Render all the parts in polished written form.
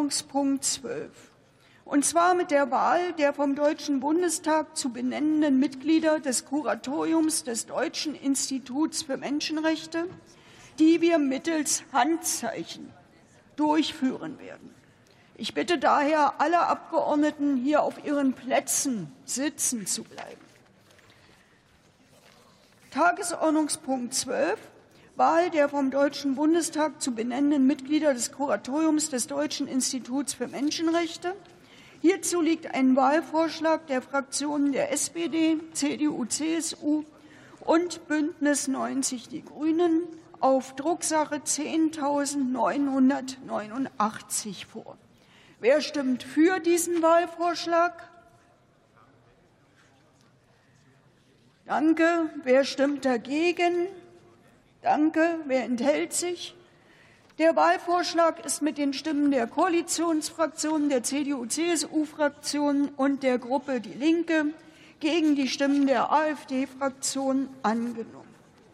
Tagesordnungspunkt 12. Und zwar mit der Wahl der vom Deutschen Bundestag zu benennenden Mitglieder des Kuratoriums des Deutschen Instituts für Menschenrechte, die wir mittels Handzeichen durchführen werden. Ich bitte daher alle Abgeordneten, hier auf ihren Plätzen sitzen zu bleiben. Tagesordnungspunkt 12. Wahl der vom Deutschen Bundestag zu benennenden Mitglieder des Kuratoriums des Deutschen Instituts für Menschenrechte. Hierzu liegt ein Wahlvorschlag der Fraktionen der SPD, CDU, CSU und Bündnis 90 Die Grünen auf Drucksache 10.989 vor. Wer stimmt für diesen Wahlvorschlag? Danke. Wer stimmt dagegen? Danke. Wer enthält sich? Der Wahlvorschlag ist mit den Stimmen der Koalitionsfraktionen, der CDU-CSU-Fraktion und der Gruppe Die Linke gegen die Stimmen der AfD-Fraktion angenommen.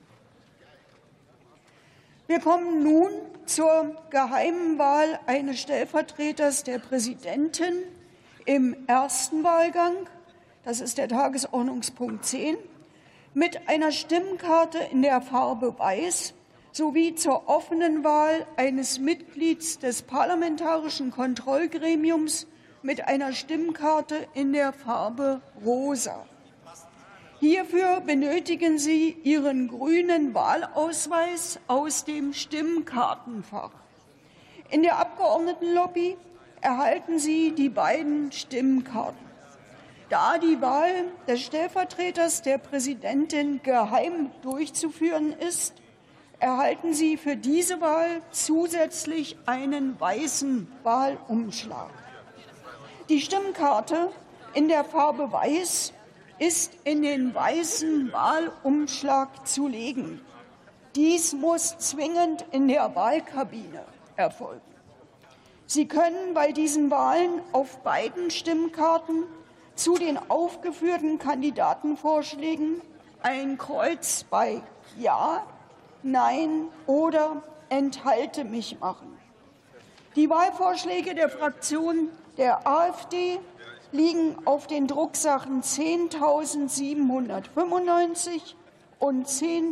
Wir kommen nun zur geheimen Wahl eines Stellvertreters der Präsidentin im ersten Wahlgang. Das ist der Tagesordnungspunkt 10. Mit einer Stimmkarte in der Farbe Weiß sowie zur offenen Wahl eines Mitglieds des Parlamentarischen Kontrollgremiums mit einer Stimmkarte in der Farbe Rosa. Hierfür benötigen Sie Ihren grünen Wahlausweis aus dem Stimmkartenfach. In der Abgeordnetenlobby erhalten Sie die beiden Stimmkarten. Da die Wahl des Stellvertreters der Präsidentin geheim durchzuführen ist, erhalten Sie für diese Wahl zusätzlich einen weißen Wahlumschlag. Die Stimmkarte in der Farbe Weiß ist in den weißen Wahlumschlag zu legen. Dies muss zwingend in der Wahlkabine erfolgen. Sie können bei diesen Wahlen auf beiden Stimmkarten zu den aufgeführten Kandidatenvorschlägen ein Kreuz bei Ja, Nein oder Enthalte mich machen. Die Wahlvorschläge der Fraktion der AfD liegen auf den Drucksachen 10.795 und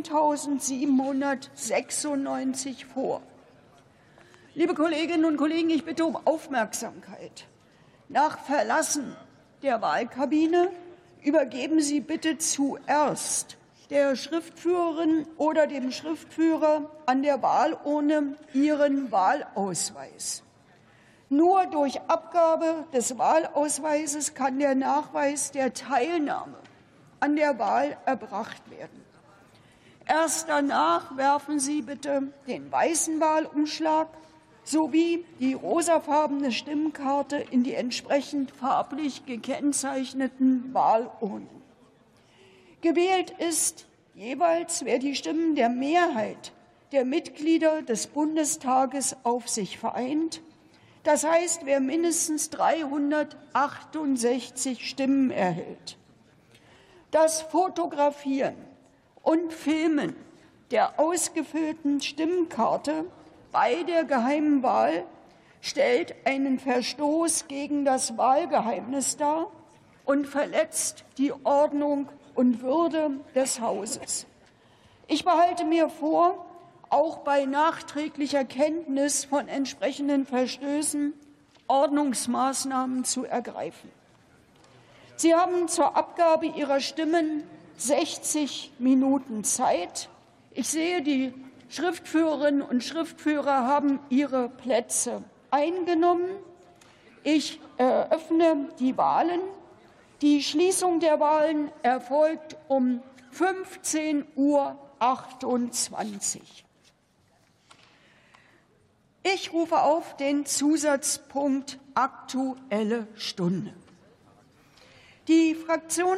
10.796 vor. Liebe Kolleginnen und Kollegen, ich bitte um Aufmerksamkeit. Nach Verlassen der Wahlkabine übergeben Sie bitte zuerst der Schriftführerin oder dem Schriftführer an der Wahlurne Ihren Wahlausweis. Nur durch Abgabe des Wahlausweises kann der Nachweis der Teilnahme an der Wahl erbracht werden. Erst danach werfen Sie bitte den weißen Wahlumschlag sowie die rosafarbene Stimmkarte in die entsprechend farblich gekennzeichneten Wahlurnen. Gewählt ist jeweils, wer die Stimmen der Mehrheit der Mitglieder des Bundestages auf sich vereint. Das heißt, wer mindestens 368 Stimmen erhält. Das Fotografieren und Filmen der ausgefüllten Stimmkarte bei der geheimen Wahl stellt einen Verstoß gegen das Wahlgeheimnis dar und verletzt die Ordnung und Würde des Hauses. Ich behalte mir vor, auch bei nachträglicher Kenntnis von entsprechenden Verstößen Ordnungsmaßnahmen zu ergreifen. Sie haben zur Abgabe Ihrer Stimmen 60 Minuten Zeit. Ich sehe, die Schriftführerinnen und Schriftführer haben ihre Plätze eingenommen. Ich eröffne die Wahlen. Die Schließung der Wahlen erfolgt um 15.28 Uhr. Ich rufe auf den Zusatzpunkt Aktuelle Stunde. Die Fraktion